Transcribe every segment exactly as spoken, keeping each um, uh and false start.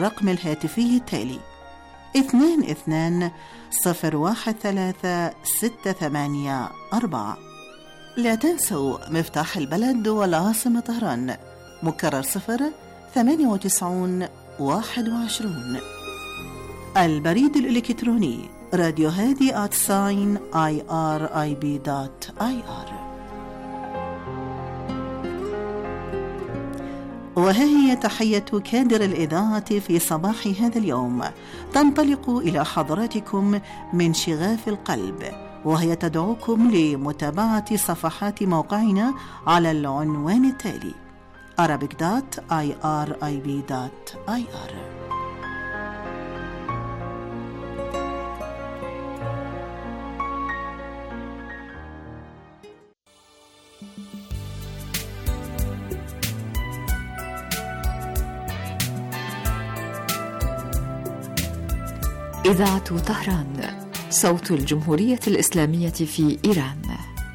الرقم الهاتفي التالي اثنان اثنان صفر واحد ثلاثة ستة ثمانية أربعة. لا تنسوا مفتاح البلد والعاصمة طهران، مكرر صفر ثمانية وتسعون واحد وعشرون. البريد الإلكتروني راديو هادي آت ساين آي آر آي بي دوت آي آر. وها هي تحية كادر الإذاعة في صباح هذا اليوم، تنطلق إلى حضراتكم من شغاف القلب، وهي تدعوكم لمتابعة صفحات موقعنا على العنوان التالي arabic dot irib dot I R. إذاعة طهران، صوت الجمهورية الإسلامية في إيران.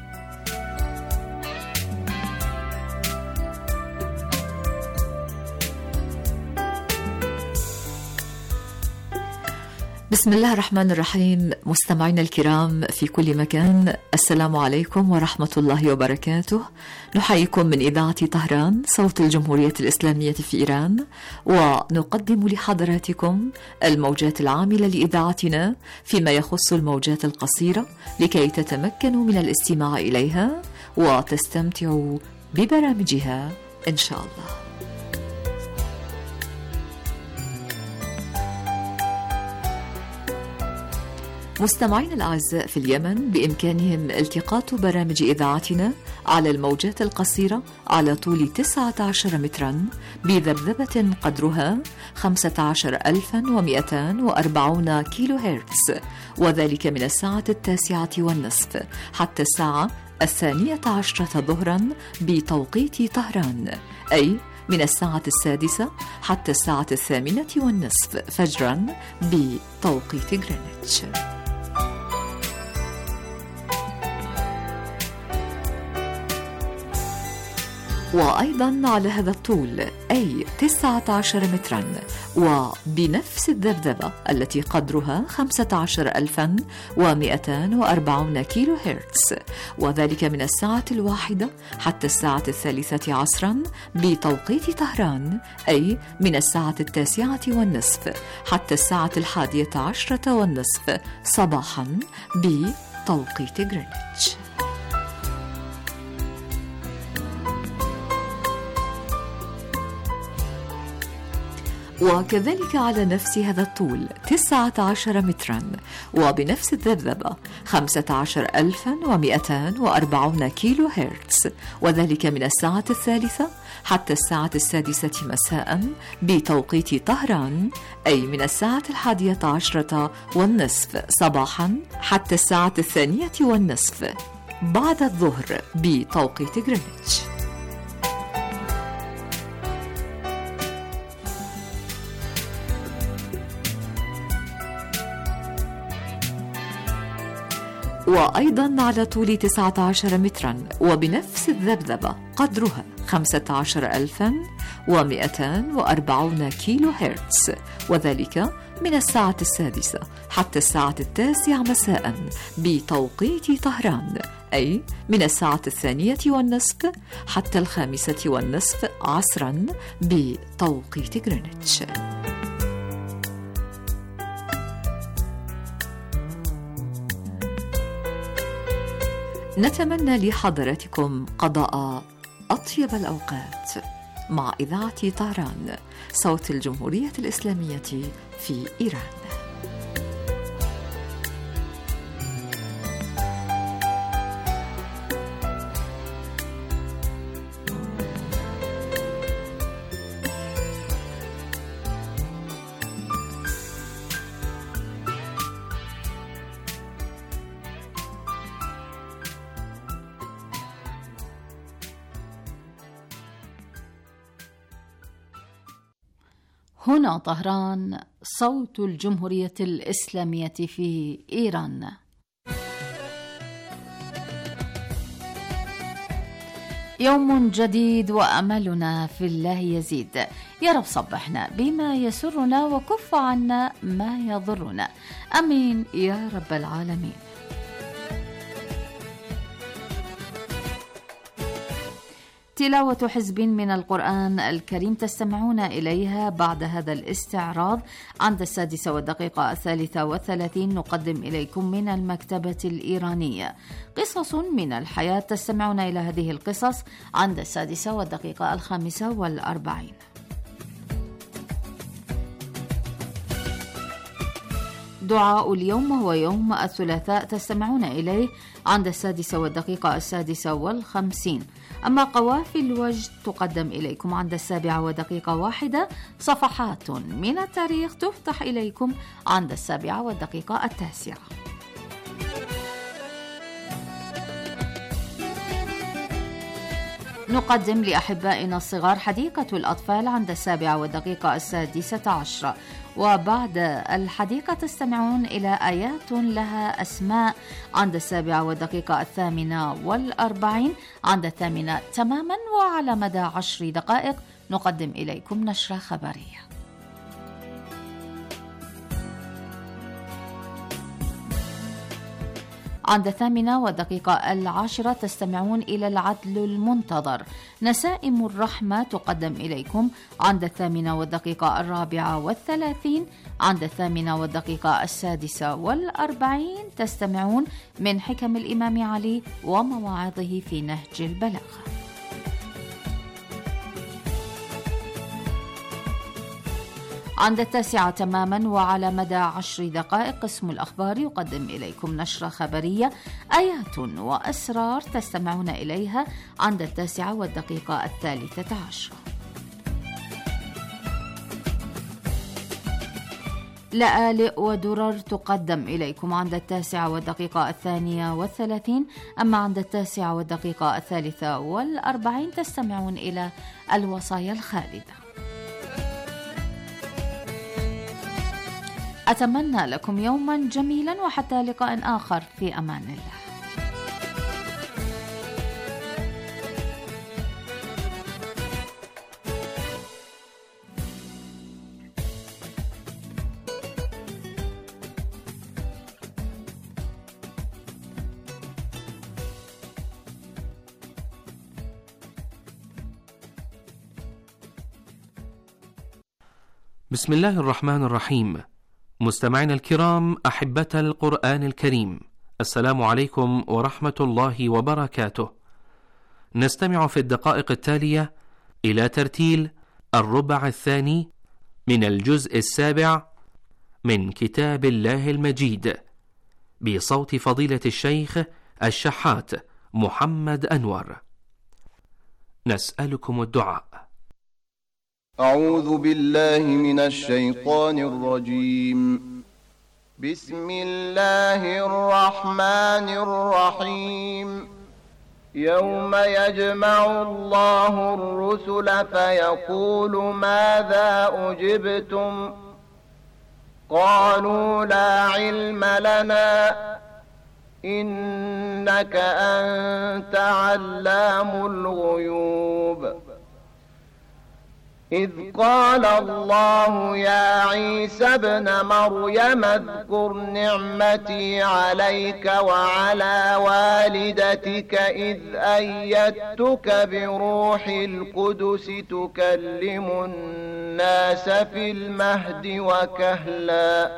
بسم الله الرحمن الرحيم. مستمعينا الكرام في كل مكان، السلام عليكم ورحمة الله وبركاته. نحييكم من إذاعة طهران، صوت الجمهورية الإسلامية في إيران، ونقدم لحضراتكم الموجات العاملة لإذاعتنا فيما يخص الموجات القصيرة، لكي تتمكنوا من الاستماع إليها وتستمتعوا ببرامجها إن شاء الله. مستمعين الأعزاء في اليمن بإمكانهم التقاط برامج إذاعتنا على الموجات القصيرة على طول تسعة عشر مترا بذبذبة قدرها خمسة عشر ألفا ومئتان وأربعون كيلو هرتز، وذلك من الساعة التاسعة والنصف حتى الساعة الثانية عشرة ظهرا بتوقيت طهران، أي من الساعة السادسة حتى الساعة الثامنة والنصف فجرا بتوقيت غرينتش. وأيضا على هذا الطول أي تسعة عشر مترا وبنفس الذبذبة التي قدرها خمسة عشر ألفا ومئتان وأربعون كيلو هرتز، وذلك من الساعة الواحدة حتى الساعة الثالثة عصرا بتوقيت طهران، أي من الساعة التاسعة والنصف حتى الساعة الحادية عشرة والنصف صباحا بتوقيت غرينتش. وكذلك على نفس هذا الطول تسعة عشر مترا وبنفس الذبذبة خمسة عشر ألفا ومئتان وأربعون كيلو هرتز، وذلك من الساعة الثالثة حتى الساعة السادسة مساء بتوقيت طهران، أي من الساعة الحادية عشرة والنصف صباحا حتى الساعة الثانية والنصف بعد الظهر بتوقيت غرينتش. وأيضا على طول تسعة عشر مترا وبنفس الذبذبة قدرها خمسة عشر ألفا ومئتان وأربعون كيلو هرتز، وذلك من الساعة السادسة حتى الساعة التاسعة مساء بتوقيت طهران، أي من الساعة الثانية والنصف حتى الخامسة والنصف عصرا بتوقيت غرينتش. نتمنى لحضراتكم قضاء أطيب الأوقات مع إذاعة طهران، صوت الجمهورية الإسلامية في إيران. هنا طهران، صوت الجمهورية الإسلامية في إيران. يوم جديد وأملنا في الله يزيد. يا رب صبحنا بما يسرنا وكف عنا ما يضرنا، أمين يا رب العالمين. تلاوة حزب من القرآن الكريم تستمعون إليها بعد هذا الاستعراض. عند السادسة والدقيقة الثالثة والثلاثين نقدم إليكم من المكتبة الإيرانية قصص من الحياة. تستمعون إلى هذه القصص عند السادسة والدقيقة الخامسة والأربعين. دعاء اليوم هو يوم الثلاثاء، تستمعون إليه عند السادسة والدقيقة السادسة والخمسين. أما قوافي الوجد تقدم إليكم عند السابعة ودقيقة واحدة. صفحات من التاريخ تفتح إليكم عند السابعة والدقيقة التاسعة. نقدم لأحبائنا الصغار حديقة الأطفال عند السابعة والدقيقة السادسة عشرة. وبعد الحديقة تستمعون إلى آيات لها أسماء عند السابعة والدقيقة الثامنة والأربعين. عند الثامنة تماما وعلى مدى عشر دقائق نقدم إليكم نشرة خبرية. عند الثامنة والدقيقة العاشرة تستمعون إلى العدل المنتظر. نسائم الرحمة تقدم إليكم عند الثامنة والدقيقة الرابعة والثلاثين. عند الثامنة والدقيقة السادسة والأربعين تستمعون من حكم الإمام علي ومواعظه في نهج البلاغة. عند التاسعة تماما وعلى مدى عشر دقائق قسم الأخبار يقدم إليكم نشرة خبرية آيات وأسرار تستمعون إليها عند التاسعة والدقيقة الثالثة عشرة. لآلئ ودرر تقدم إليكم عند التاسعة والدقيقة الثانية والثلاثين. أما عند التاسعة والدقيقة الثالثة والأربعين تستمعون إلى الوصايا الخالدة. أتمنى لكم يوما جميلا وحتى لقاء آخر في أمان الله. بسم الله الرحمن الرحيم. مستمعينا الكرام أحبة القرآن الكريم، السلام عليكم ورحمة الله وبركاته. نستمع في الدقائق التالية إلى ترتيل الربع الثاني من الجزء السابع من كتاب الله المجيد بصوت فضيلة الشيخ الشحات محمد أنور. نسألكم الدعاء. أعوذ بالله من الشيطان الرجيم. بسم الله الرحمن الرحيم. يوم يجمع الله الرسل فيقول ماذا أجبتم؟ قالوا لا علم لنا إنك أنت علام الغيوب. إذ قال الله يا عيسى ابن مريم اذكر نعمتي عليك وعلى والدتك إذ أيدتك بروح القدس تكلم الناس في المهد وكهلا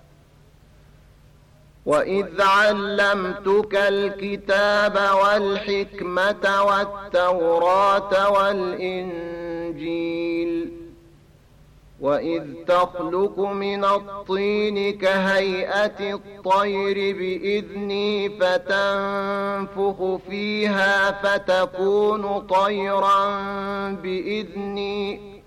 وإذ علمتك الكتاب والحكمة والتوراة والإنجيل وإذ تخلق من الطين كهيئة الطير بإذني فتنفخ فيها فتكون طيرا بإذني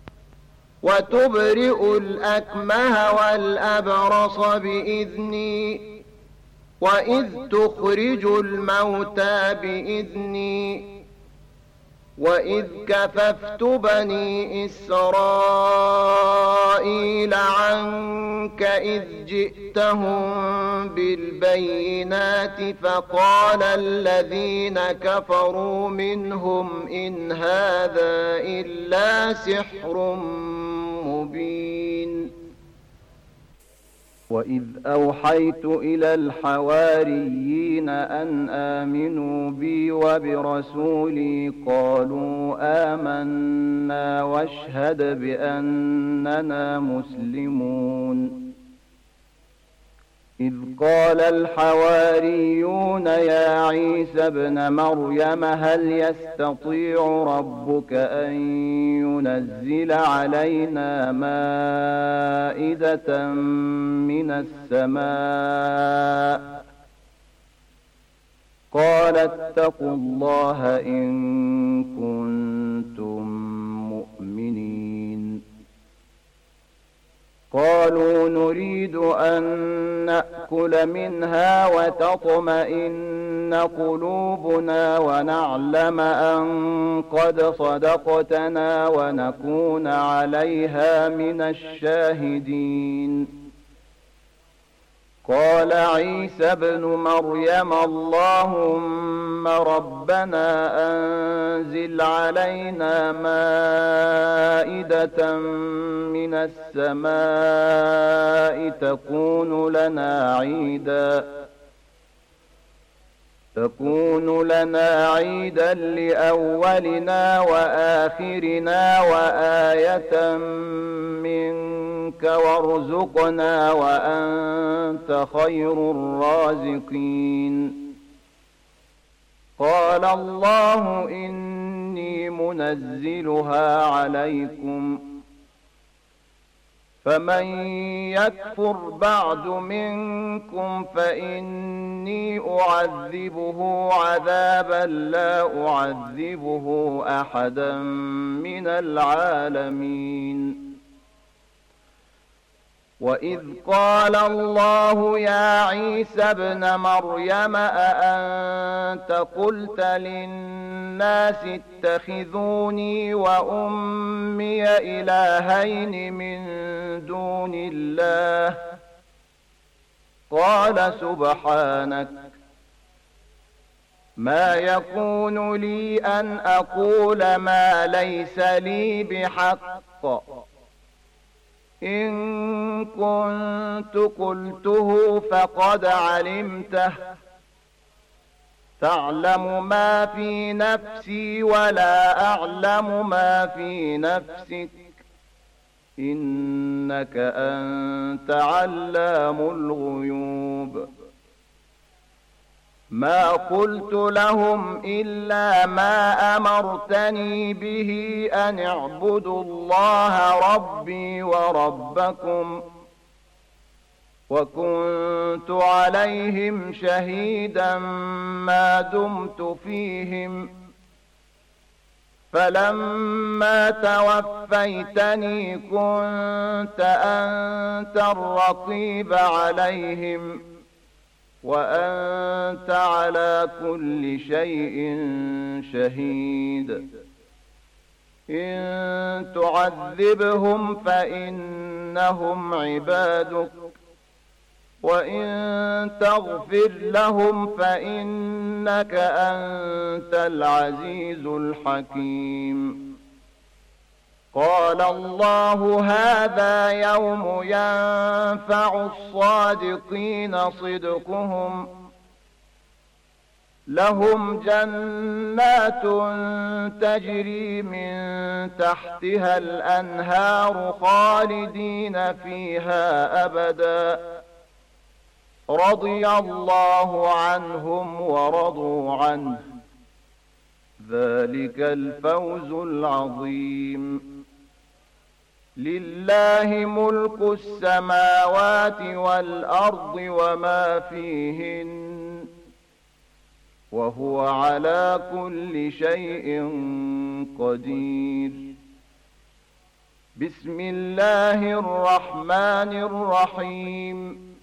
وتبرئ الأكمه والأبرص بإذني وإذ تخرج الموتى بإذني وإذ كففت بني إسرائيل عنك منك إذ جئتهم بالبينات فقال الذين كفروا منهم إن هذا إلا سحر مبين. وإذ أوحيت إلى الحواريين أن آمنوا بي وبرسولي قالوا آمنا واشهد بأننا مسلمون. إذ قال الحواريون يا عيسى ابن مريم هل يستطيع ربك أن ينزل علينا مائدة من السماء؟ قال اتقوا الله إن كنتم مؤمنين. قالوا نريد أن نأكل منها وتطمئن قلوبنا ونعلم أن قد صدقتنا ونكون عليها من الشاهدين. قال عيسى ابن مريم اللهم ربنا أنزل علينا مائدة من السماء تكون لنا عيدا تكون لنا عيدا لأولنا وآخرنا وآية منك وارزقنا وأنت خير الرازقين. قال الله إني منزلها عليكم فمن يكفر بعد منكم فإني أعذبه عذابا لا أعذبه أحدا من العالمين. وإذ قال الله يا عيسى ابن مريم أأنت قلت للناس اتخذوني وأمي إلهين من دون الله؟ قال سبحانك ما يكون لي أن أقول ما ليس لي بحق، إن كنت قلته فقد علمته، تعلم ما في نفسي ولا أعلم ما في نفسك، إنك أنت علام الغيوب. ما قلت لهم إلا ما أمرتني به أن اعبدوا الله ربي وربكم، وكنت عليهم شهيدا ما دمت فيهم، فلما توفيتني كنت أنت الرقيب عليهم، وأنت على كل شيء شهيد. إن تعذبهم فإنهم عبادك، وإن تغفر لهم فإنك أنت العزيز الحكيم. قال الله هذا يوم ينفع الصادقين صدقهم، لهم جنات تجري من تحتها الأنهار خالدين فيها أبدا، رضي الله عنهم ورضوا عنه، ذلك الفوز العظيم. لله ملك السماوات والأرض وما فيهن، وهو على كل شيء قدير. بسم الله الرحمن الرحيم.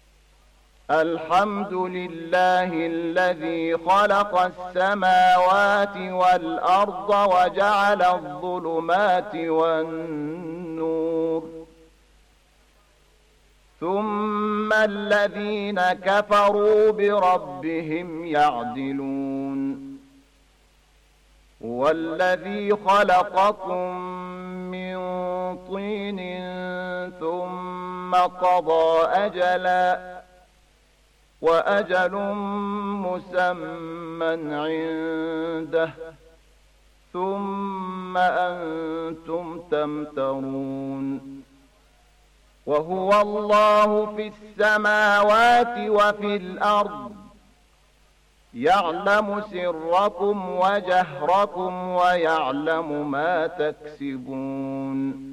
الحمد لله الذي خلق السماوات والأرض وجعل الظلمات والنور، ثم الذين كفروا بربهم يعدلون هو الذي خلقكم من طين ثم قضى أجلا وأجل مسمى عنده ثم أنتم تمترون وهو الله في السماوات وفي الأرض يعلم سركم وجهركم ويعلم ما تكسبون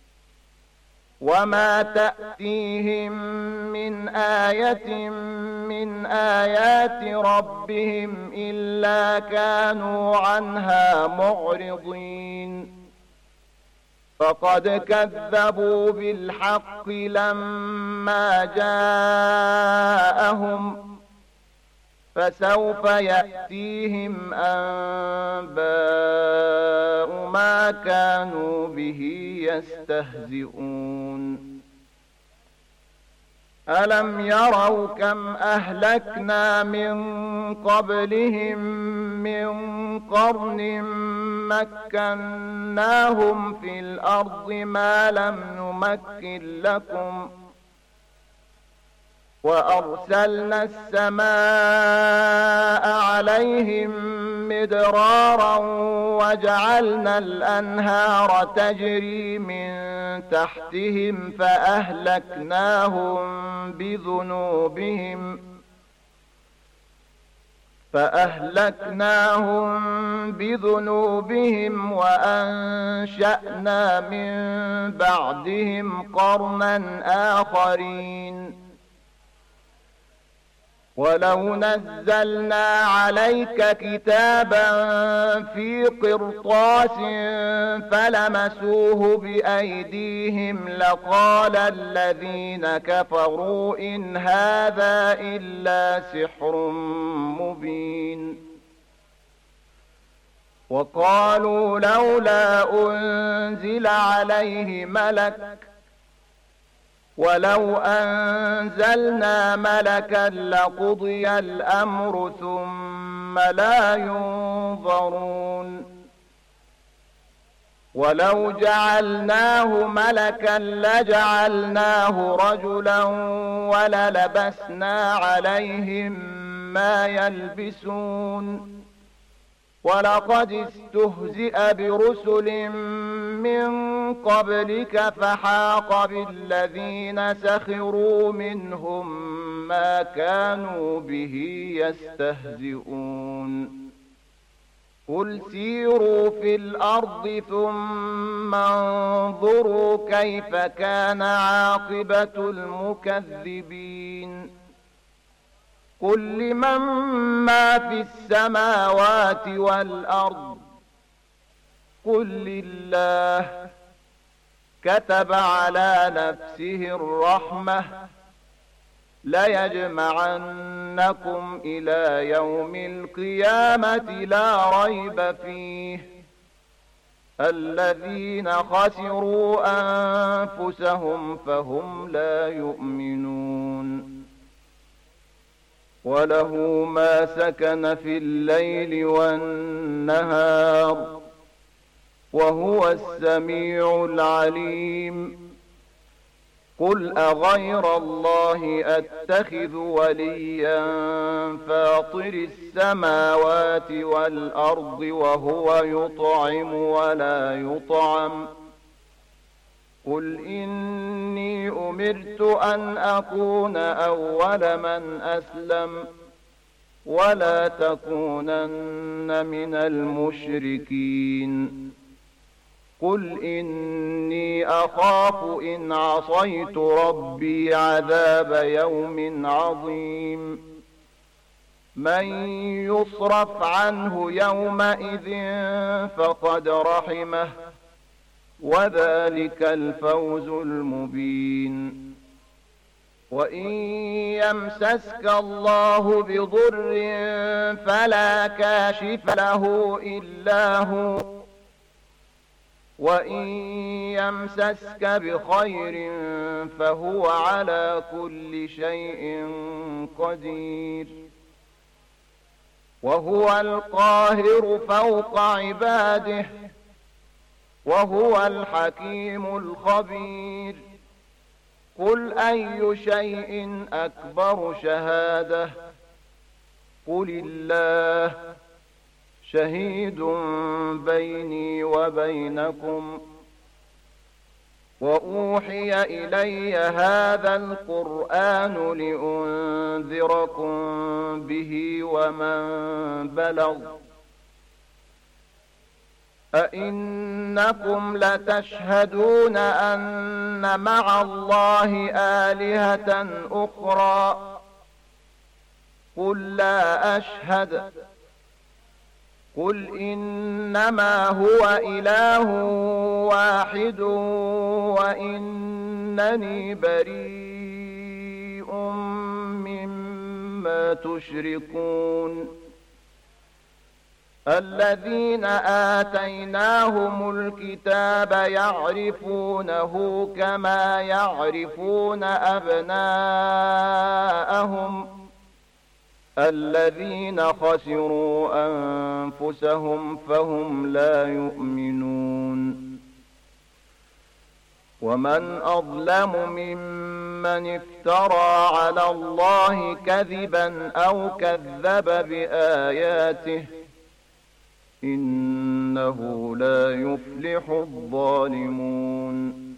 وما تأتيهم من آية من آيات ربهم إلا كانوا عنها معرضين فقد كذبوا بالحق لما جاءهم فسوف يأتيهم أنباء ما كانوا به يستهزئون ألم يروا كم أهلكنا من قبلهم من قرن مكناهم في الأرض ما لم نمكن لكم وأرسلنا السماء عليهم مدرارا وجعلنا الأنهار تجري من تحتهم فأهلكناهم بذنوبهم فأهلكناهم بذنوبهم وأنشأنا من بعدهم قرنا آخرين ولو نزلنا عليك كتابا في قرطاس فلمسوه بأيديهم لقال الذين كفروا إن هذا إلا سحر مبين وقالوا لولا أنزل عليه ملك ولو أنزلنا ملكا لقضي الأمر ثم لا ينظرون ولو جعلناه ملكا لجعلناه رجلا وللبسنا عليهم ما يلبسون ولقد استهزئ برسل من قبلك فحاق بالذين سخروا منهم ما كانوا به يستهزئون قل سيروا في الأرض ثم انظروا كيف كان عاقبة المكذبين قل لمن ما في السماوات والأرض قل لله كتب على نفسه الرحمة ليجمعنكم إلى يوم القيامة لا ريب فيه الذين خسروا أنفسهم فهم لا يؤمنون وله ما سكن في الليل والنهار وهو السميع العليم قل أغير الله أتخذ وليا فاطر السماوات والأرض وهو يطعم ولا يطعم قل إني أمرت أن أكون أول من أسلم ولا تكونن من المشركين قل إني أخاف إن عصيت ربي عذاب يوم عظيم من يصرف عنه يومئذ فقد رحمه وذلك الفوز المبين وإن يمسسك الله بضر فلا كاشف له إلا هو وإن يمسسك بخير فهو على كل شيء قدير وهو القاهر فوق عباده وهو الحكيم الخبير قل أي شيء أكبر شهادة قل الله شهيد بيني وبينكم وأوحي إلي هذا القرآن لأنذركم به ومن بلغ أئنكم لتشهدون أن مع الله آلهة أخرى قل لا أشهد قل إنما هو إله واحد وإنني بريء مما تشركون الذين آتيناهم الكتاب يعرفونه كما يعرفون أبناءهم الذين خسروا أنفسهم فهم لا يؤمنون ومن أظلم ممن افترى على الله كذبا أو كذب بآياته إنه لا يفلح الظالمون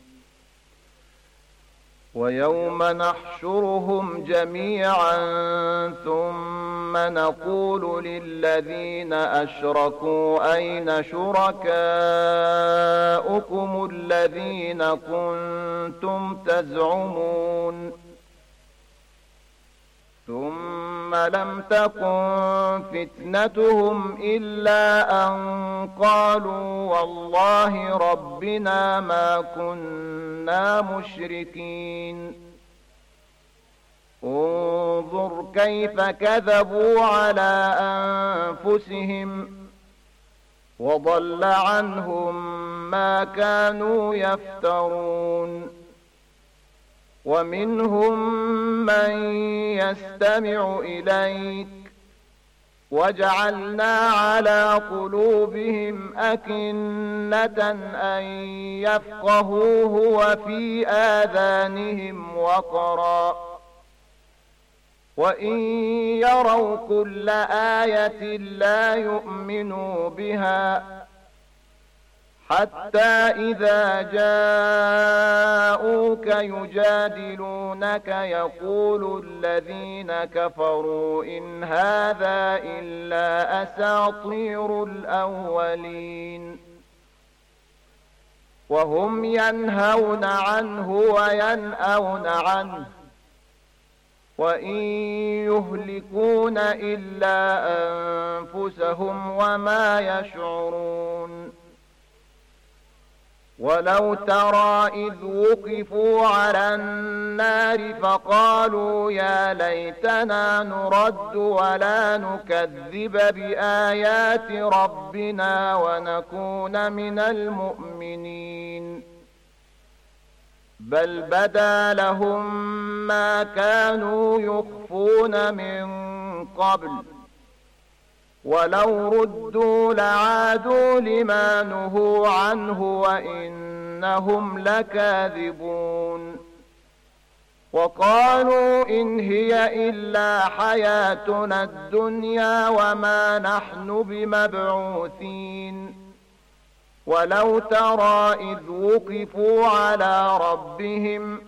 ويوم نحشرهم جميعا ثم نقول للذين أشركوا أين شركاؤكم الذين كنتم تزعمون ثم لم تكن فتنتهم إلا أن قالوا والله ربنا ما كنا مشركين انظر كيف كذبوا على أنفسهم وضل عنهم ما كانوا يفترون ومنهم من يستمع إليك وجعلنا على قلوبهم أكنة أن يفقهوه وفي آذانهم وقرا وإن يروا كل آية لا يؤمنوا بها حتى إذا جاءوك يجادلونك يقول الذين كفروا إن هذا إلا أساطير الأولين وهم ينهون عنه وينأون عنه وإن يهلكون إلا أنفسهم وما يشعرون ولو ترى إذ وقفوا على النار فقالوا يا ليتنا نرد ولا نكذب بآيات ربنا ونكون من المؤمنين بل بدا لهم ما كانوا يخفون من قبل ولو ردوا لعادوا لما نهوا عنه وإنهم لكاذبون وقالوا إن هي إلا حياتنا الدنيا وما نحن بمبعوثين ولو ترى إذ وقفوا على ربهم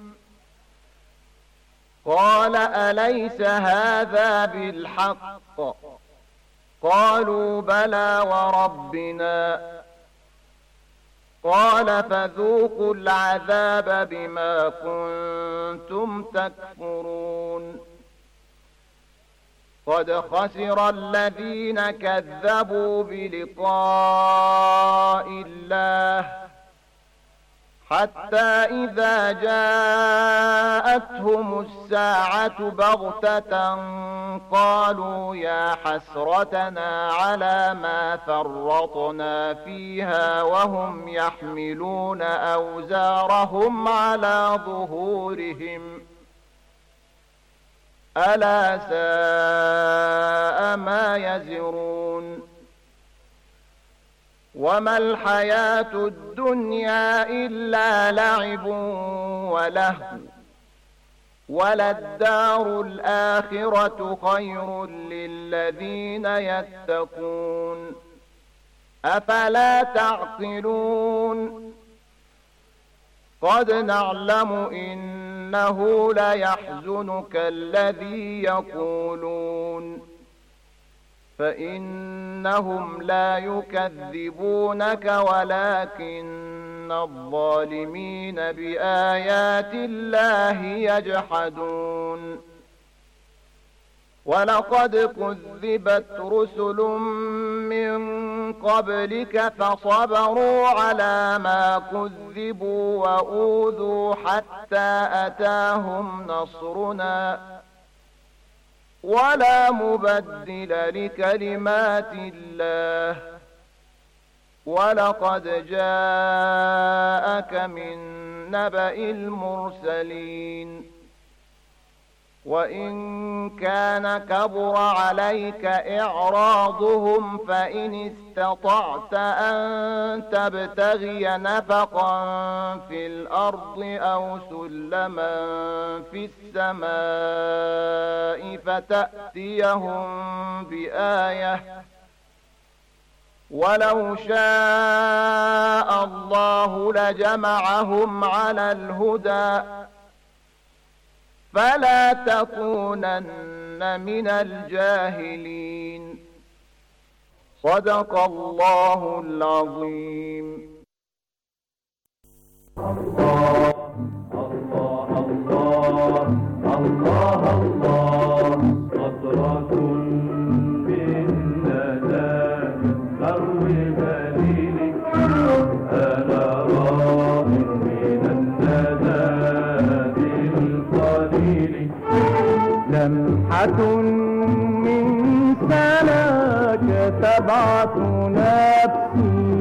قال أليس هذا بالحق قالوا بلى وربنا قال فذوقوا العذاب بما كنتم تكفرون قد خسر الذين كذبوا بلقاء الله حتى إذا جاءتهم الساعة بغتة قالوا يا حسرتنا على ما فرطنا فيها وهم يحملون أوزارهم على ظهورهم ألا ساء ما يزرون وما الحياة الدنيا إلا لعب ولهو وللدار الآخرة خير للذين يتقون أفلا تعقلون قد نعلم إنه ليحزنك الذي يقولون فإنهم لا يكذبونك ولكن الظالمين بآيات الله يجحدون ولقد كذبت رسل من قبلك فصبروا على ما كذبوا وأوذوا حتى أتاهم نصرنا ولا مبدل لكلمات الله ولقد جاءك من نبأ المرسلين وإن كان كبر عليك إعراضهم فإن استطعت أن تبتغي نفقا في الأرض أو سلما في السماء فتأتيهم بآية ولو شاء الله لجمعهم على الهدى فلا تكونن من الجاهلين صدق الله العظيم. الله الله الله الله الله قطرة بالندى تروي بليلك أنا راض من الندى بالقليل لمحة من سناك تبعث نفسي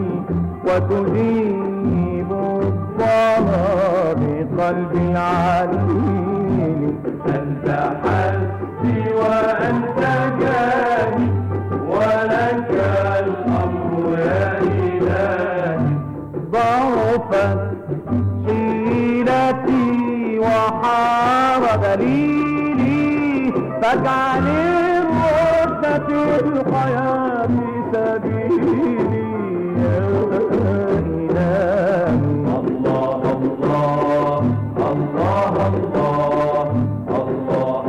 وتذيب الظما بقلبي عليل أنت حسبي وأنت جاني ولك الأمر يا إلهي ضعفت حيلتي وحار دليلي فاجعل الرشد في الحياة سبيلي يا إلهي. الله الله الله الله الله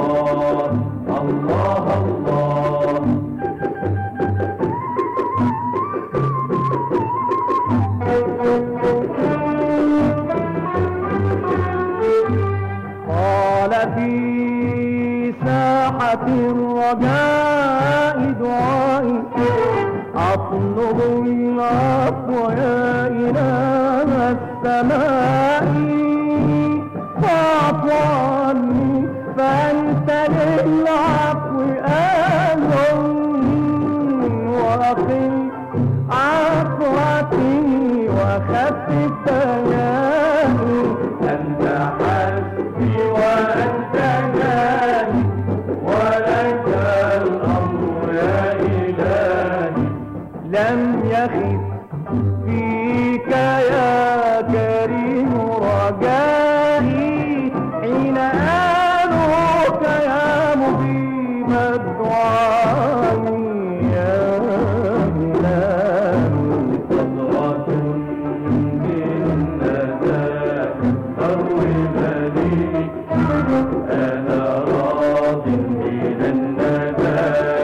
الله الله الله قال في ساحة الرجاء دعائي أطلب العفو يا إله السماء فاعف عني فأنت للعفو أهل وأقل عفوتي وخفف بياني أنت حسبي وأنت جاني ولك الأمر يا إلهي لم يخف فيك يا كريم رجائي حين آلوك يا مجيب الدعاء يا إلهي. قطرة بالندى تروي بليلي أنا راض من الندى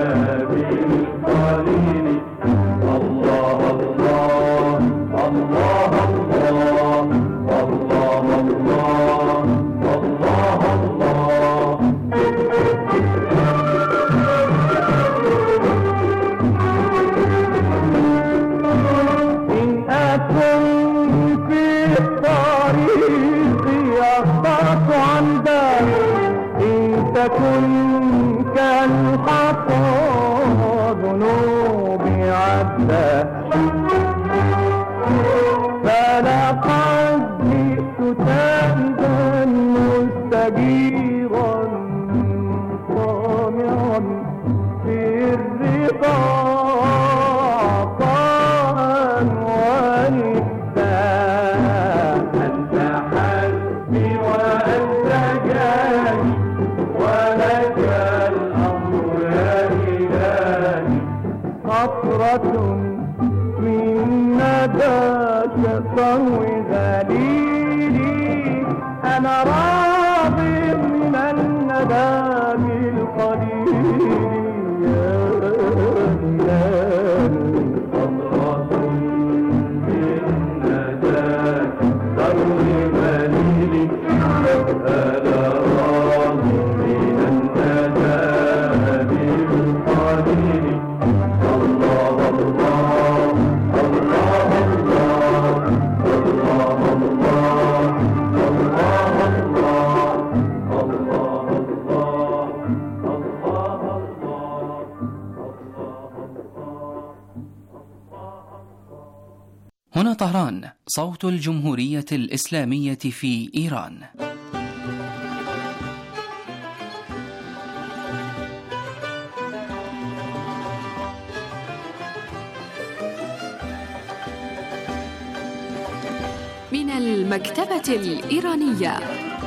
بالقليل الله الله الله الله الله الله الله الله تكن كالحصى ذنوبي عدى فلقد جئت تائبا مستجيرا طامعا في الرضا عطاء وإحسان. أنت حسبي وأنت جاني ولك الأمر يا إلهي. قطرة من نداك تروي ذليلي أنا راض من الندى بالقليل يا إلهي. قطرة من نداك تروي ذليلي أنا راض من الندى بالقليل. الله الله الله هنا طهران، صوت الجمهورية الإسلامية في إيران. من المكتبة الإيرانية.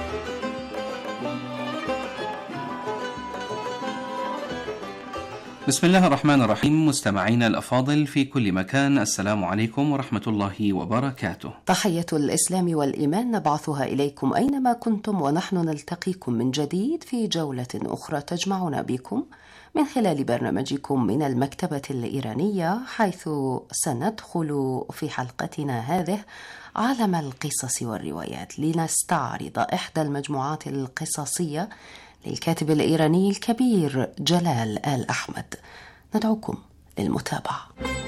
بسم الله الرحمن الرحيم. مستمعينا الأفاضل في كل مكان، السلام عليكم ورحمة الله وبركاته. تحية الإسلام والإيمان نبعثها إليكم أينما كنتم، ونحن نلتقيكم من جديد في جولة أخرى تجمعنا بكم من خلال برنامجكم من المكتبة الإيرانية، حيث سندخل في حلقتنا هذه عالم القصص والروايات لنستعرض إحدى المجموعات القصصية للكاتب الإيراني الكبير جلال آل أحمد. ندعوكم للمتابعة.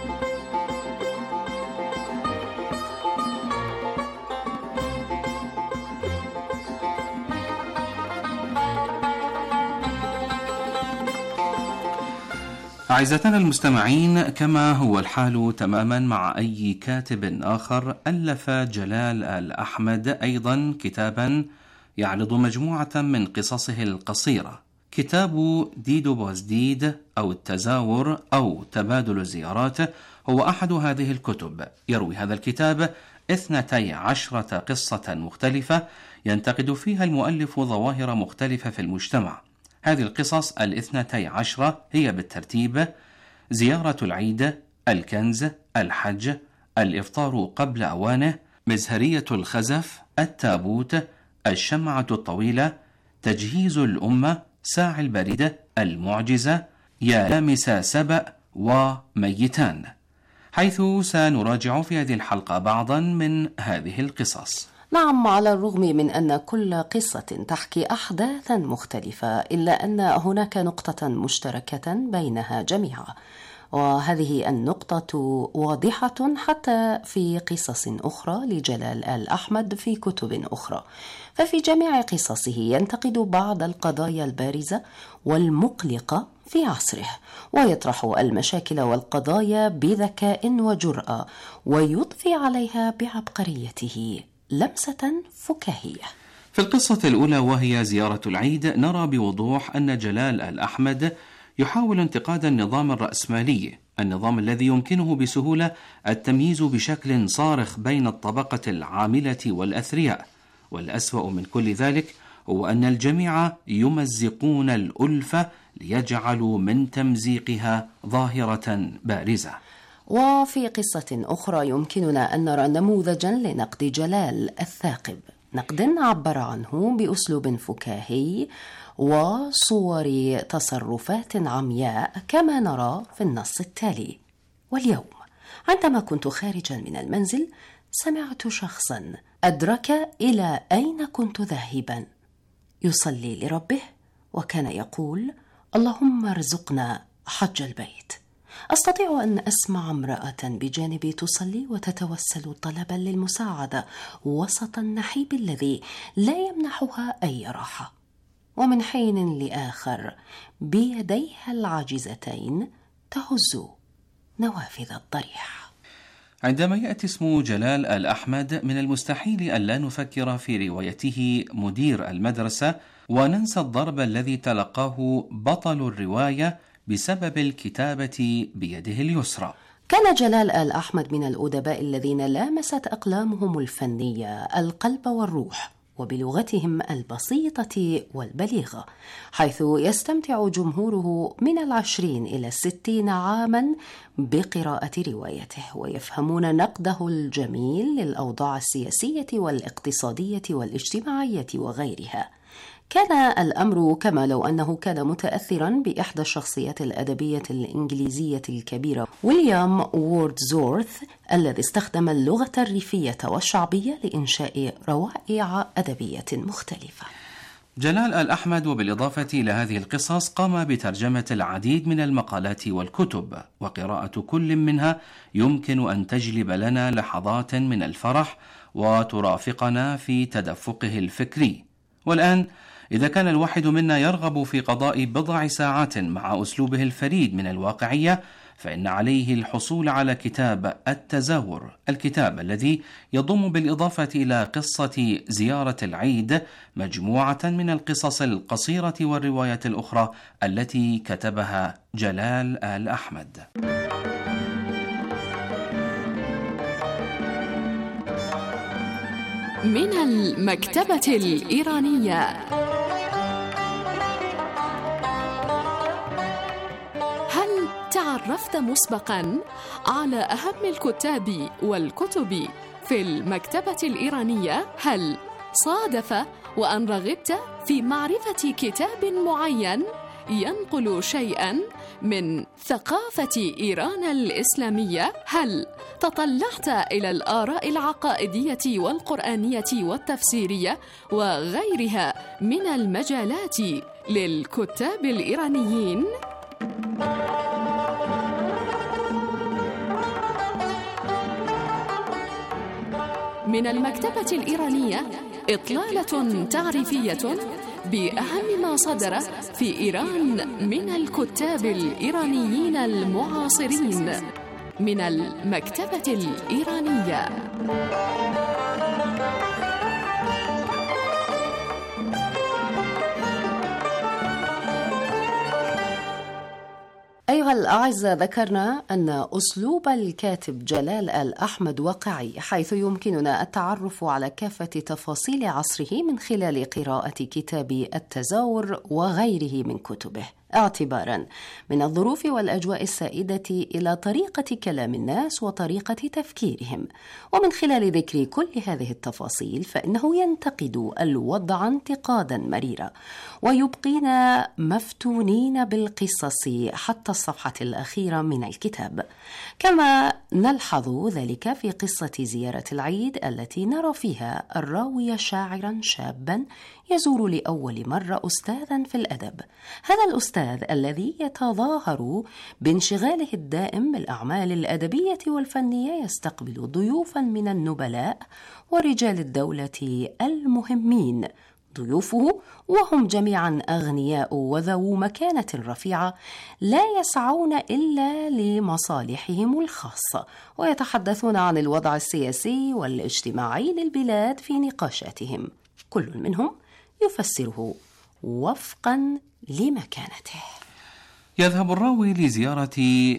أعزتنا المستمعين، كما هو الحال تماما مع أي كاتب آخر، ألف جلال آل أحمد أيضا كتابا يعرض مجموعة من قصصه القصيرة. كتاب ديدو بوزديد أو التزاور أو تبادل الزيارات هو أحد هذه الكتب. يروي هذا الكتاب اثنتي عشرة قصة مختلفة ينتقد فيها المؤلف ظواهر مختلفة في المجتمع. هذه القصص الاثنتي عشرة هي بالترتيب: زيارة العيد، الكنز، الحج، الإفطار قبل أوانه، مزهرية الخزف، التابوت، الشمعة الطويلة، تجهيز الأمة، ساعي البريدة، المعجزة، يا لامس سبأ، وميتان، حيث سنراجع في هذه الحلقة بعضا من هذه القصص. نعم، على الرغم من أن كل قصة تحكي أحداثا مختلفة، إلا أن هناك نقطة مشتركة بينها جميعا، وهذه النقطة واضحة حتى في قصص أخرى لجلال آل أحمد في كتب أخرى. ففي جميع قصصه ينتقد بعض القضايا البارزة والمقلقة في عصره، ويطرح المشاكل والقضايا بذكاء وجرأة، ويضفي عليها بعبقريته لمسة فكاهية. في القصة الأولى وهي زيارة العيد، نرى بوضوح أن جلال آل أحمد يحاول انتقاد النظام الرأسمالي، النظام الذي يمكنه بسهولة التمييز بشكل صارخ بين الطبقة العاملة والأثرياء، والأسوأ من كل ذلك هو أن الجميع يمزقون الألفة ليجعلوا من تمزيقها ظاهرة بارزة. وفي قصة أخرى يمكننا أن نرى نموذجا لنقد جلال الثاقب، نقد عبر عنه بأسلوب فكاهي وصور تصرفات عمياء كما نرى في النص التالي: واليوم عندما كنت خارجا من المنزل سمعت شخصا أدرك إلى أين كنت ذاهبا يصلي لربه، وكان يقول: اللهم ارزقنا حج البيت. أستطيع أن أسمع امرأة بجانبي تصلي وتتوسل طلبا للمساعدة وسط النحيب الذي لا يمنحها أي راحة. ومن حين لآخر بيديها العاجزتين تهز نوافذ الضريح. عندما يأتي اسم جلال الأحمد من المستحيل ألا نفكر في روايته مدير المدرسة وننسى الضرب الذي تلقاه بطل الرواية بسبب الكتابة بيده اليسرى. كان جلال آل أحمد من الأدباء الذين لامست أقلامهم الفنية القلب والروح، وبلغتهم البسيطة والبليغة، حيث يستمتع جمهوره من العشرين إلى الستين عاما بقراءة روايته، ويفهمون نقده الجميل للأوضاع السياسية والاقتصادية والاجتماعية وغيرها. كان الأمر كما لو أنه كان متأثرا بإحدى الشخصيات الأدبية الإنجليزية الكبيرة ويليام ووردزورث، الذي استخدم اللغة الريفية والشعبية لإنشاء روائع أدبية مختلفة. جلال الأحمد وبالإضافة إلى هذه القصص قام بترجمة العديد من المقالات والكتب، وقراءة كل منها يمكن أن تجلب لنا لحظات من الفرح وترافقنا في تدفقه الفكري. والآن إذا كان الواحد منا يرغب في قضاء بضع ساعات مع أسلوبه الفريد من الواقعية، فإن عليه الحصول على كتاب التزاور، الكتاب الذي يضم بالإضافة إلى قصة زيارة العيد مجموعة من القصص القصيرة والروايات الأخرى التي كتبها جلال آل أحمد. من المكتبة الإيرانية. هل تعرفت مسبقاً على أهم الكتاب والكتب في المكتبة الإيرانية؟ هل صادف وأن رغبت في معرفة كتاب معين ينقل شيئاً من ثقافة إيران الإسلامية؟ هل تطلعت إلى الآراء العقائدية والقرآنية والتفسيرية وغيرها من المجالات للكتاب الإيرانيين؟ من المكتبة الإيرانية إطلالة تعريفية بأهم ما صدر في إيران من الكتاب الإيرانيين المعاصرين. من المكتبة الإيرانية. أيها الأعزاء، ذكرنا أن أسلوب الكاتب جلال آل أحمد واقعي، حيث يمكننا التعرف على كافة تفاصيل عصره من خلال قراءة كتاب التزاور وغيره من كتبه، اعتباراً من الظروف والأجواء السائدة إلى طريقة كلام الناس وطريقة تفكيرهم. ومن خلال ذكر كل هذه التفاصيل فإنه ينتقد الوضع انتقاداً مريرا، ويبقينا مفتونين بالقصص حتى الصفحة الأخيرة من الكتاب، كما نلحظ ذلك في قصة زيارة العيد التي نرى فيها الراوي شاعراً شاباً يزور لأول مرة أستاذاً في الأدب. هذا الأستاذ الذي يتظاهر بانشغاله الدائم بالأعمال الأدبية والفنية يستقبل ضيوفاً من النبلاء ورجال الدولة المهمين. ضيوفه وهم جميعاً أغنياء وذو مكانة رفيعة لا يسعون إلا لمصالحهم الخاصة، ويتحدثون عن الوضع السياسي والاجتماعي للبلاد في نقاشاتهم، كل منهم يفسره وفقاً لمكانته. يذهب الراوي لزيارة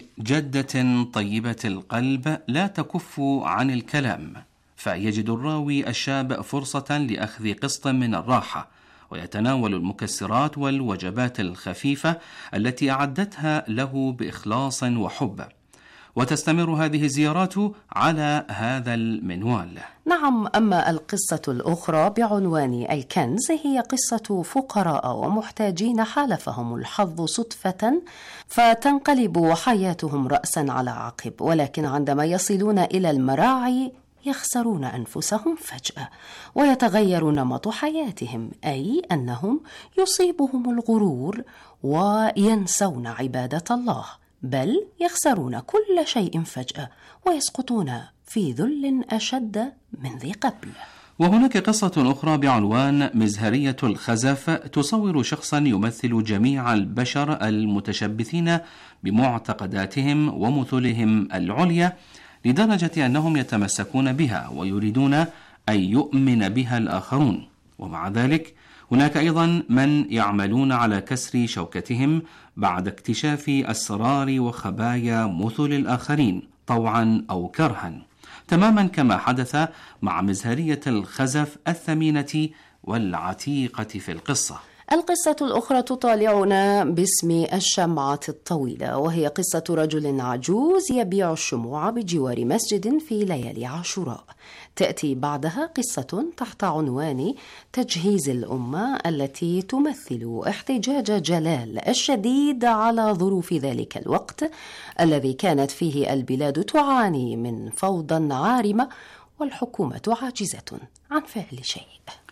جدة طيبة القلب لا تكف عن الكلام، فيجد الراوي الشاب فرصة لأخذ قسط من الراحة، ويتناول المكسرات والوجبات الخفيفة التي أعدتها له بإخلاص وحب. وتستمر هذه الزيارات على هذا المنوال. نعم، أما القصة الأخرى بعنوان الكنز هي قصة فقراء ومحتاجين حالفهم الحظ صدفة فتنقلب حياتهم رأسا على عقب، ولكن عندما يصلون إلى المراعي يخسرون أنفسهم فجأة ويتغير نمط حياتهم، أي أنهم يصيبهم الغرور وينسون عبادة الله، بل يخسرون كل شيء فجأة ويسقطون في ذل أشد من ذي قبل. وهناك قصة أخرى بعنوان مزهرية الخزف تصور شخصا يمثل جميع البشر المتشبثين بمعتقداتهم ومثلهم العليا لدرجة أنهم يتمسكون بها ويريدون أن يؤمن بها الآخرون، ومع ذلك هناك أيضا من يعملون على كسر شوكتهم بعد اكتشاف أسرار وخبايا مثل الآخرين طوعا أو كرها، تماما كما حدث مع مزهرية الخزف الثمينة والعتيقة في القصة. القصة الأخرى تطالعنا باسم الشمعة الطويلة، وهي قصة رجل عجوز يبيع الشموع بجوار مسجد في ليالي عاشوراء. تأتي بعدها قصة تحت عنوان تجهيز الأمة، التي تمثل احتجاج جلال الشديد على ظروف ذلك الوقت الذي كانت فيه البلاد تعاني من فوضى عارمة والحكومة عاجزة عن فعل شيء.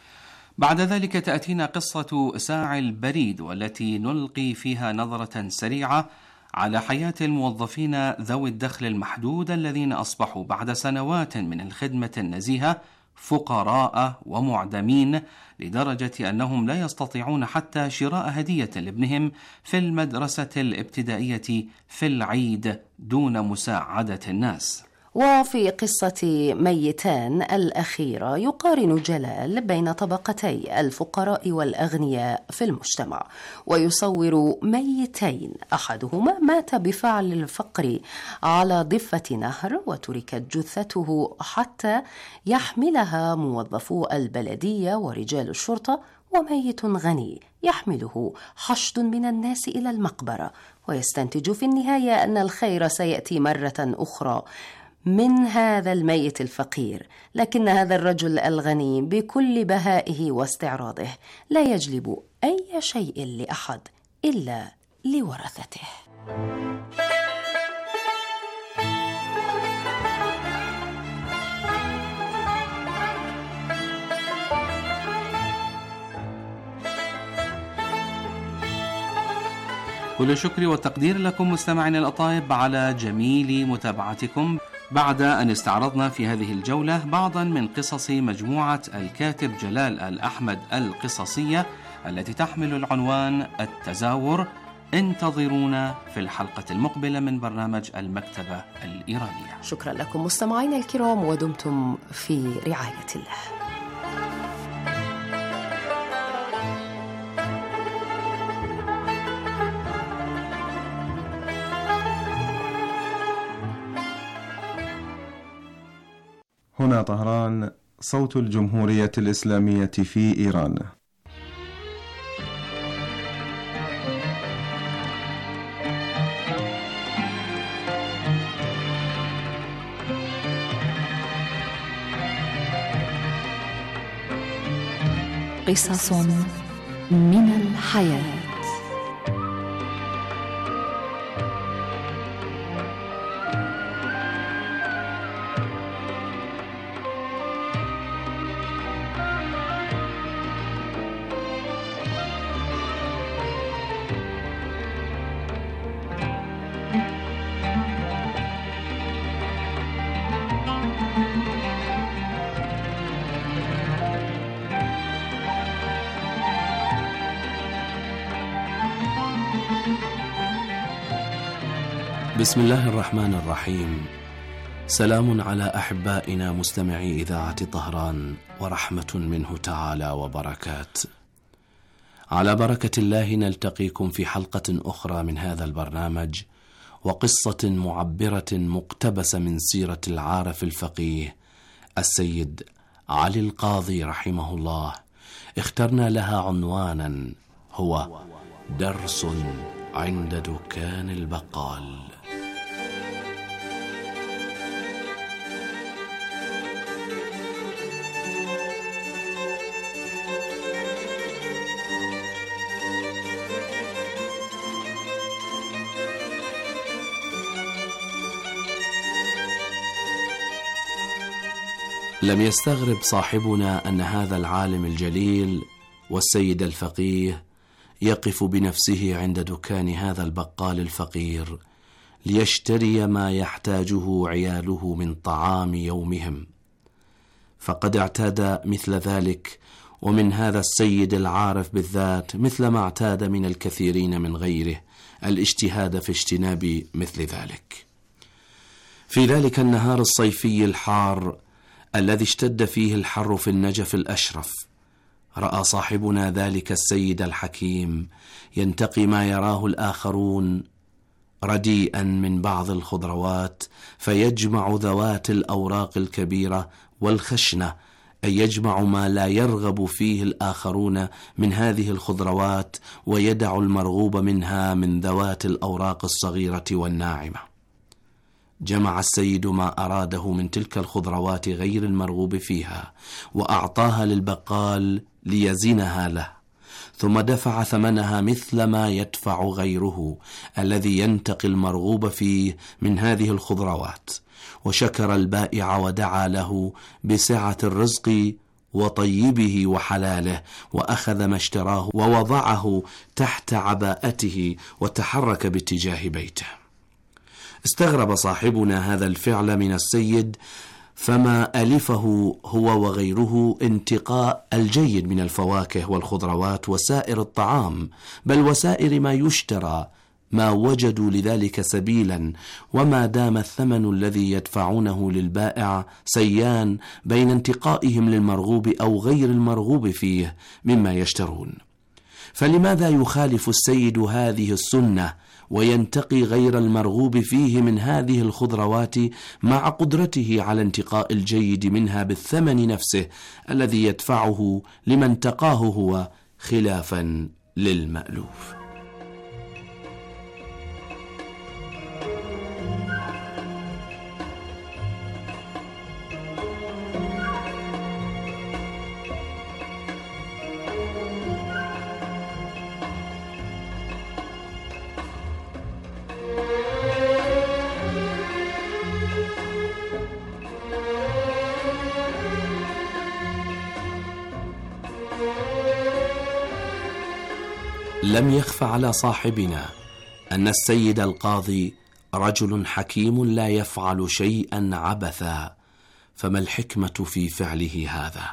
بعد ذلك تأتينا قصة ساعي البريد، والتي نلقي فيها نظرة سريعة على حياة الموظفين ذوي الدخل المحدود الذين أصبحوا بعد سنوات من الخدمة النزيهة فقراء ومعدمين، لدرجة أنهم لا يستطيعون حتى شراء هدية لابنهم في المدرسة الابتدائية في العيد دون مساعدة الناس. وفي قصة ميتان الأخيرة يقارن جلال بين طبقتي الفقراء والأغنياء في المجتمع، ويصور ميتين أحدهما مات بفعل الفقر على ضفة نهر وتركت جثته حتى يحملها موظفو البلدية ورجال الشرطة، وميت غني يحمله حشد من الناس إلى المقبرة، ويستنتج في النهاية أن الخير سيأتي مرة أخرى من هذا الميت الفقير، لكن هذا الرجل الغني بكل بهائه واستعراضه لا يجلب أي شيء لأحد إلا لورثته. كل الشكر والتقدير لكم مستمعين الأطيب على جميل متابعتكم، بعد أن استعرضنا في هذه الجولة بعضا من قصص مجموعة الكاتب جلال الأحمد القصصية التي تحمل العنوان التزاور. انتظرونا في الحلقة المقبلة من برنامج المكتبة الإيرانية. شكرا لكم مستمعين الكرام، ودمتم في رعاية الله. هنا طهران، صوت الجمهورية الإسلامية في إيران. قصص من الحياة. بسم الله الرحمن الرحيم. سلام على أحبائنا مستمعي إذاعة طهران، ورحمة منه تعالى وبركات. على بركة الله نلتقيكم في حلقة أخرى من هذا البرنامج، وقصة معبرة مقتبسة من سيرة العارف الفقيه السيد علي القاضي رحمه الله. اخترنا لها عنوانا هو درس عند دكان البقال. لم يستغرب صاحبنا أن هذا العالم الجليل والسيد الفقيه يقف بنفسه عند دكان هذا البقال الفقير ليشتري ما يحتاجه عياله من طعام يومهم، فقد اعتاد مثل ذلك، ومن هذا السيد العارف بالذات مثل ما اعتاد من الكثيرين من غيره الاجتهاد في اجتناب مثل ذلك. في ذلك النهار الصيفي الحار الذي اشتد فيه الحر في النجف الأشرف، رأى صاحبنا ذلك السيد الحكيم ينتقي ما يراه الآخرون رديئا من بعض الخضروات، فيجمع ذوات الأوراق الكبيرة والخشنة، أي يجمع ما لا يرغب فيه الآخرون من هذه الخضروات، ويدع المرغوب منها من ذوات الأوراق الصغيرة والناعمة. جمع السيد ما أراده من تلك الخضروات غير المرغوب فيها، وأعطاها للبقال ليزنها له، ثم دفع ثمنها مثل ما يدفع غيره الذي ينتقي المرغوب فيه من هذه الخضروات، وشكر البائع ودعا له بسعة الرزق وطيبه وحلاله، وأخذ ما اشتراه ووضعه تحت عباءته وتحرك باتجاه بيته. استغرب صاحبنا هذا الفعل من السيد، فما ألفه هو وغيره انتقاء الجيد من الفواكه والخضروات وسائر الطعام، بل وسائر ما يشترى، ما وجدوا لذلك سبيلا، وما دام الثمن الذي يدفعونه للبائع سيان بين انتقائهم للمرغوب أو غير المرغوب فيه مما يشترون. فلماذا يخالف السيد هذه السنة وينتقي غير المرغوب فيه من هذه الخضروات مع قدرته على انتقاء الجيد منها بالثمن نفسه الذي يدفعه لمن تقاه هو، خلافا للمألوف؟ لم يخف على صاحبنا أن السيد القاضي رجل حكيم لا يفعل شيئا عبثا، فما الحكمة في فعله هذا؟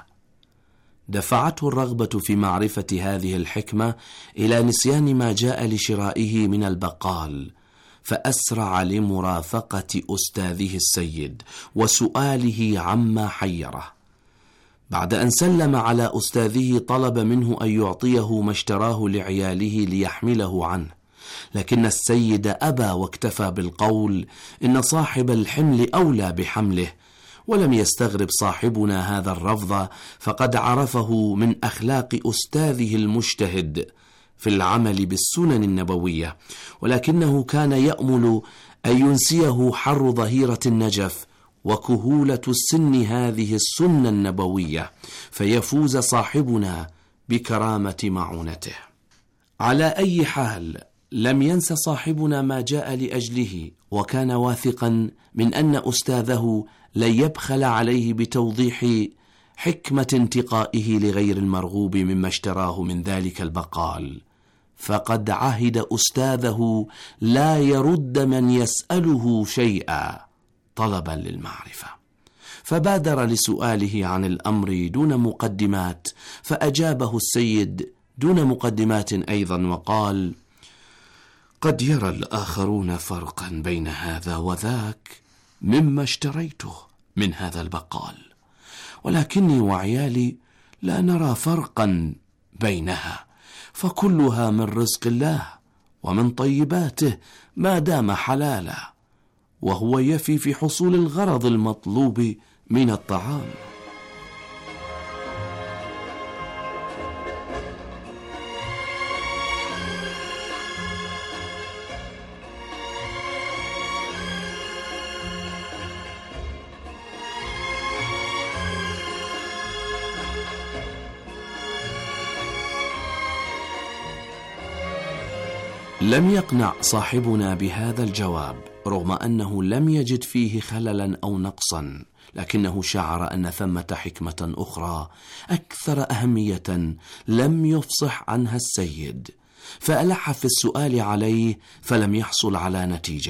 دفعته الرغبة في معرفة هذه الحكمة إلى نسيان ما جاء لشرائه من البقال، فأسرع لمرافقة أستاذه السيد وسؤاله عما حيره. بعد أن سلم على أستاذه طلب منه أن يعطيه ما اشتراه لعياله ليحمله عنه، لكن السيد أبى واكتفى بالقول إن صاحب الحمل أولى بحمله. ولم يستغرب صاحبنا هذا الرفض، فقد عرفه من أخلاق أستاذه المجتهد في العمل بالسنن النبوية، ولكنه كان يأمل أن ينسيه حر ظهيرة النجف وكهولة السن هذه السنة النبوية، فيفوز صاحبنا بكرامة معونته. على أي حال لم ينس صاحبنا ما جاء لأجله، وكان واثقا من أن أستاذه لن يبخل عليه بتوضيح حكمة انتقائه لغير المرغوب مما اشتراه من ذلك البقال، فقد عهد أستاذه لا يرد من يسأله شيئا طلبا للمعرفة، فبادر لسؤاله عن الأمر دون مقدمات، فأجابه السيد دون مقدمات أيضا وقال: قد يرى الآخرون فرقا بين هذا وذاك مما اشتريته من هذا البقال، ولكني وعيالي لا نرى فرقا بينها، فكلها من رزق الله ومن طيباته ما دام حلالا، وهو يفي في حصول الغرض المطلوب من الطعام. لم يقنع صاحبنا بهذا الجواب، رغم أنه لم يجد فيه خللا أو نقصا، لكنه شعر أن ثمة حكمة أخرى أكثر أهمية لم يفصح عنها السيد، فألح في السؤال عليه فلم يحصل على نتيجة،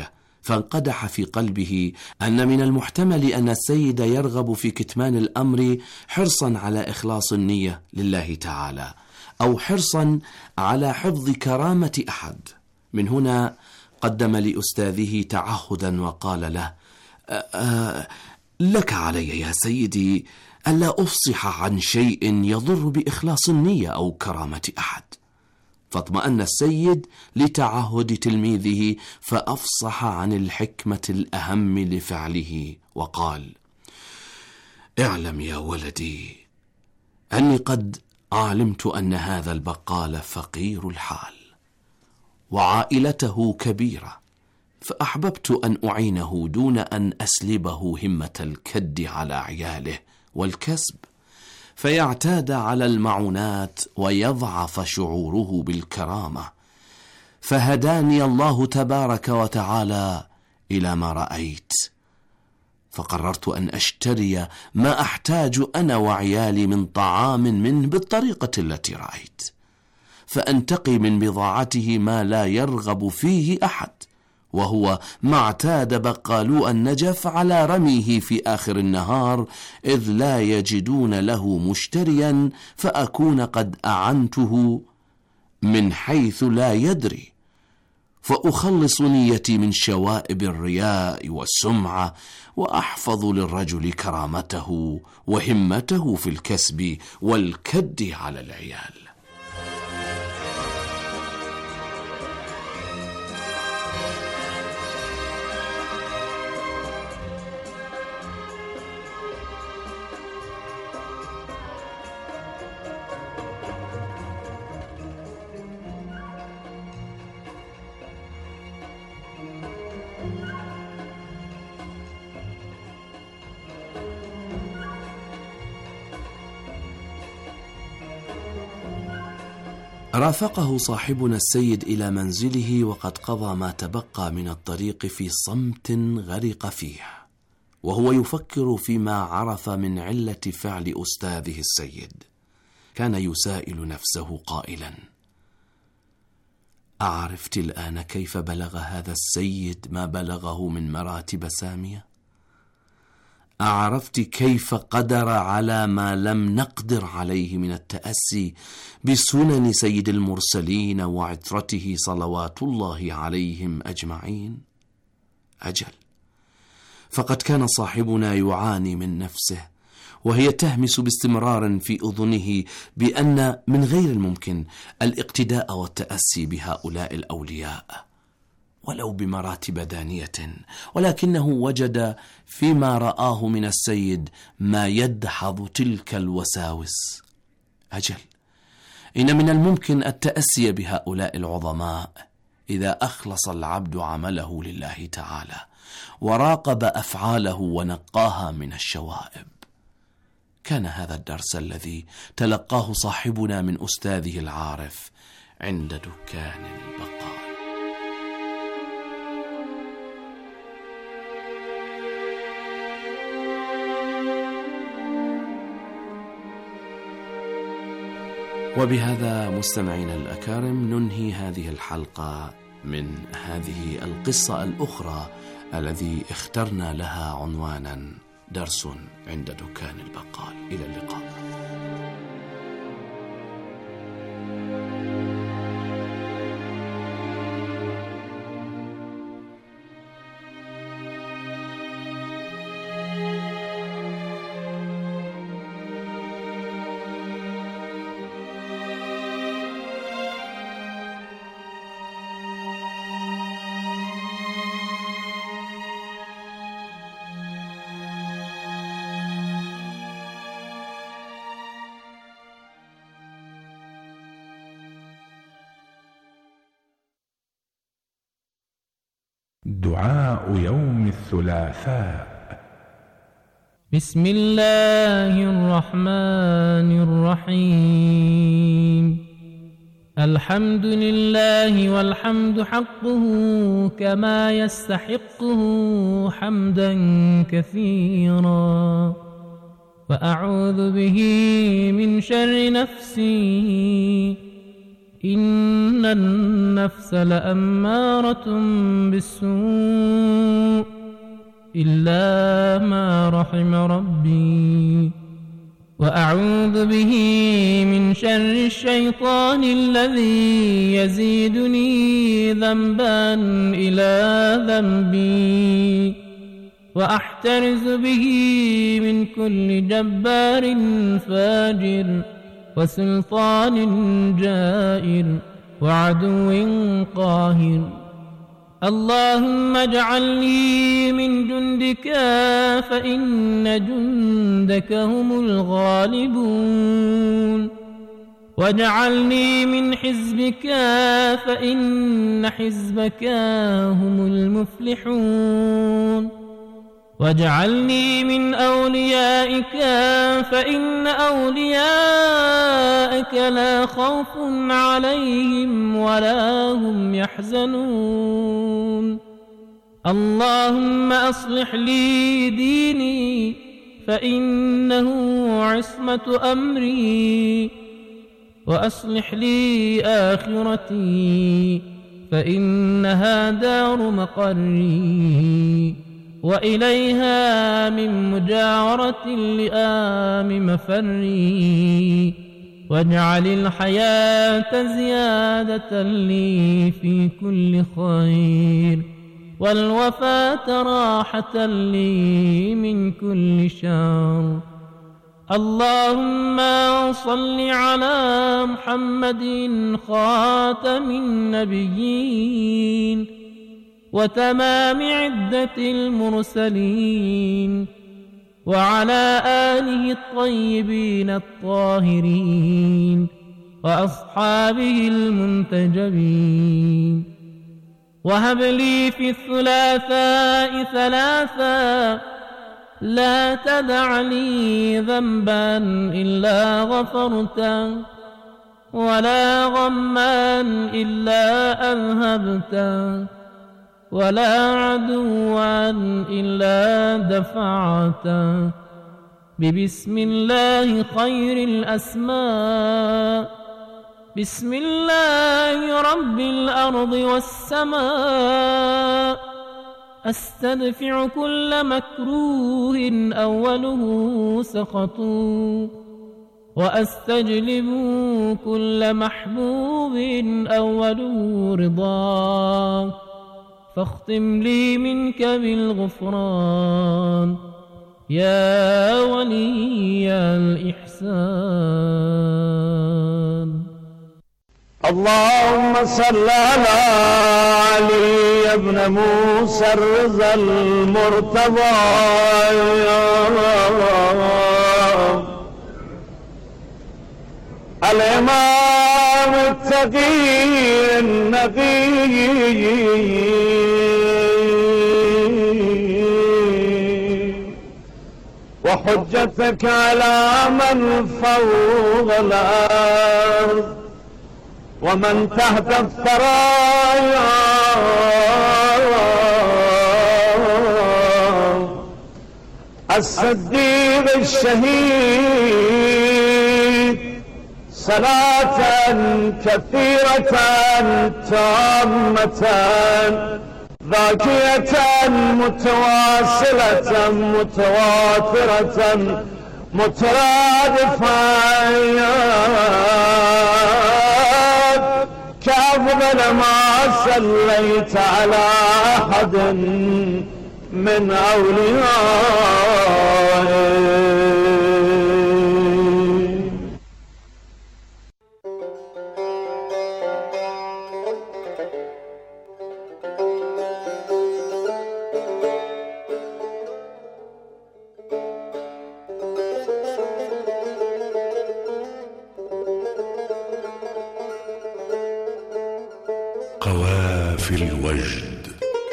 فانقدح في قلبه أن من المحتمل أن السيد يرغب في كتمان الأمر حرصا على إخلاص النية لله تعالى، أو حرصا على حفظ كرامة أحد. من هنا قدم لأستاذه تعهدا وقال له: أه لك علي يا سيدي ألا أفصح عن شيء يضر بإخلاص النية أو كرامة أحد. فاطمأن السيد لتعهد تلميذه فأفصح عن الحكمة الأهم لفعله وقال: اعلم يا ولدي أني قد علمت أن هذا البقال فقير الحال وعائلته كبيرة، فأحببت أن أعينه دون أن أسلبه همة الكد على عياله والكسب، فيعتاد على المعونات ويضعف شعوره بالكرامة. فهداني الله تبارك وتعالى إلى ما رأيت، فقررت أن أشتري ما أحتاج أنا وعيالي من طعام منه بالطريقة التي رأيت، فأنتقي من بضاعته ما لا يرغب فيه أحد، وهو ما اعتاد بقالو النجف على رميه في آخر النهار إذ لا يجدون له مشتريا، فأكون قد أعنته من حيث لا يدري، فأخلص نيتي من شوائب الرياء والسمعة، وأحفظ للرجل كرامته وهمته في الكسب والكد على العيال. رافقه صاحبنا السيد إلى منزله وقد قضى ما تبقى من الطريق في صمت غرق فيه، وهو يفكر فيما عرف من علة فعل أستاذه السيد. كان يسائل نفسه قائلا: أعرفت الآن كيف بلغ هذا السيد ما بلغه من مراتب سامية؟ أعرفت كيف قدر على ما لم نقدر عليه من التأسي بسنن سيد المرسلين وعترته صلوات الله عليهم أجمعين؟ أجل، فقد كان صاحبنا يعاني من نفسه وهي تهمس باستمرار في أذنه بأن من غير الممكن الاقتداء والتأسي بهؤلاء الأولياء ولو بمراتب دانية، ولكنه وجد فيما رآه من السيد ما يدحض تلك الوساوس. أجل، إن من الممكن التأسي بهؤلاء العظماء إذا أخلص العبد عمله لله تعالى وراقب أفعاله ونقاها من الشوائب. كان هذا الدرس الذي تلقاه صاحبنا من أستاذه العارف عند دكان البقال. وبهذا مستمعينا الأكارم ننهي هذه الحلقة من هذه القصة الأخرى الذي اخترنا لها عنوانا درس عند دكان البقال. إلى اللقاء. دعاء يوم الثلاثاء. بسم الله الرحمن الرحيم. الحمد لله والحمد حقه كما يستحقه حمدا كثيرا، وأعوذ به من شر نفسي إن النفس لأمارة بالسوء إلا ما رحم ربي، وأعوذ به من شر الشيطان الذي يزيدني ذنبا إلى ذنبي، وأحترز به من كل جبار فاجر وسلطان جائر وعدو قاهر. اللهم اجعلني من جندك فإن جندك هم الغالبون، واجعلني من حزبك فإن حزبك هم المفلحون، واجعلني من أوليائك فإن أوليائك لا خوف عليهم ولا هم يحزنون. اللهم أصلح لي ديني فإنه عصمة أمري، وأصلح لي آخرتي فإنها دار مقري، وإليها من مجاورة اللئام مفري، واجعل الحياة زيادة لي في كل خير، والوفاة راحة لي من كل شر. اللهم صل على محمد خاتم النبيين وتمام عدة المرسلين، وعلى آله الطيبين الطاهرين وأصحابه المنتجبين. وهب لي في الثلاثاء ثلاثا، لا تدع لي ذنبا إلا غفرته، ولا غما إلا أذهبته، ولا عدوا إلا دفعته، ببسم الله خير الأسماء، بسم الله رب الأرض والسماء، أستدفع كل مكروه أوله سخط، وأستجلب كل محبوب أوله رضا، فاختم لي منك بالغفران يا ولي الإحسان. اللهم صل على علي ابن موسى الرضا المرتضى، الإمام التقي النقي، وحجتك على من فوق الأرض ومن تحت الثرايا، الصديق الشهيد، صلاة كثيرة تامة ذاكية متواصلة متواترة مترادفة، كأفضل ما صليت على أحد من أوليائك. قوافي الوجد.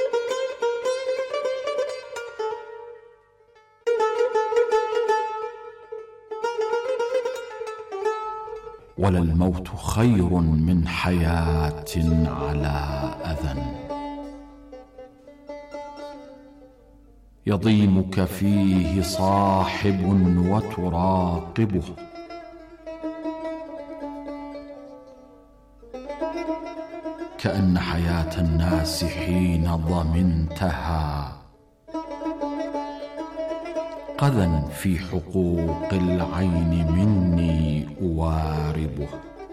وللموت خير من حياة على أذى، يضيمك فيه صاحب وتراقبه، كأن حياة الناس حين ضمنتها قذا في حقوق العين مني أواربه.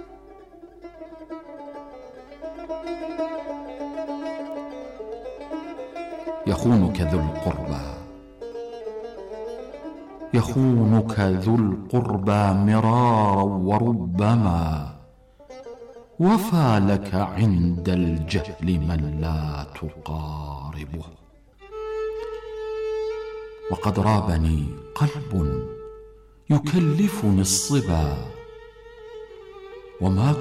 يخونك ذو القربى يخونك ذو القربى مرارا وربما وفى لك عند الجهل من لا تقاربه. وقد رابني قلب يكلفني الصبا وما